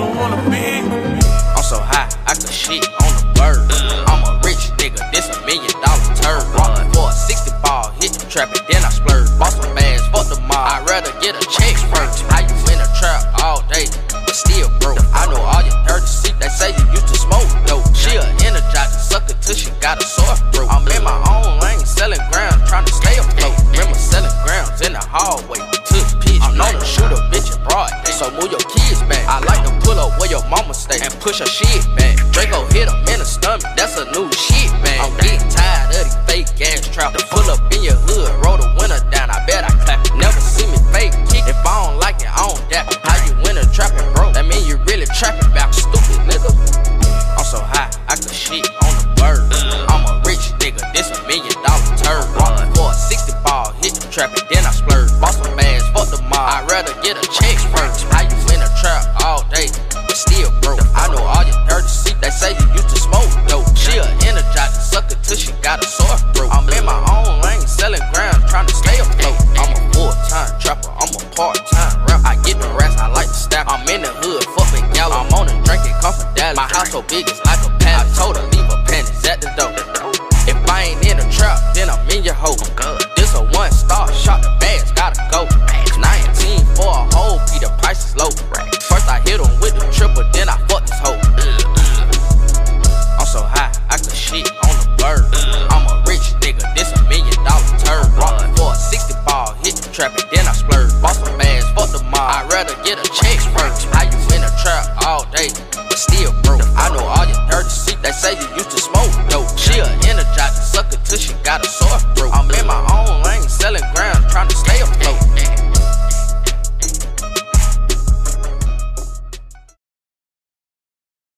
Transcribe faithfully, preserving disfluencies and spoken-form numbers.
don't wanna be. I'm so high, I could shit on the bird. I'm a rich nigga, this a million dollar turd. Walking for a sixty ball, hit the trap and then I splurge. Bought some bags, fuck the mob, I'd rather get a check first. How you in a trap all day, but still broke? I know all your dirty sleep, they say you used to smoke dope. She a energizer sucker till she got a sore throat. I'm in my own lane, selling ground, trying to stay afloat. Remember selling grounds in the hallway, took pitch. I'm known to shoot a bitch in broad day, so move your kids back. I like to pull up where your mama stay and push her shit back. Draco hit him in the stomach, that's a new shit bag. I'm getting tired of these fake ass traps. To pull up in your hood, roll the window down, I bet I clap it. Never see me fake kick, if I don't like it, I don't dap it. How you win a trapping, bro? That mean you really trapping back, stupid nigga. I'm so high, I could shit on the bird. I'm a rich nigga, this a million dollar turd. Walking for a sixty ball, hit the trap and then I splurge. Bought some bags, fuck the mob, I'd rather get a check first. How you in a trap all day, but still broke? I know all your dirty sleep, they say you used to smoke dope. She a energizer sucker till she got a sore throat. I'm in my own lane, selling ground, trying to stay afloat. I'm a full-time trapper, I'm a part-time rapper. I get the rest, I like to stack. I'm in the hood, fucking yellow. I'm on a drink and come from Dallas. My house so big, it's like a palace. I told her leave her panties at the door. If I ain't in a trap, then I'm in your hoe. This a one-star shot, the bags gotta go. nineteen for a whole P, the price is low. First I hit him with the triple, then I fuck this hoe. I'm so high, I could shit on the bird. I'm a rich nigga, this a million dollar turd. Walking for a sixty ball, hit the trap and then I splurge. Bought some bags, fuck the mob, I'd rather get a check first.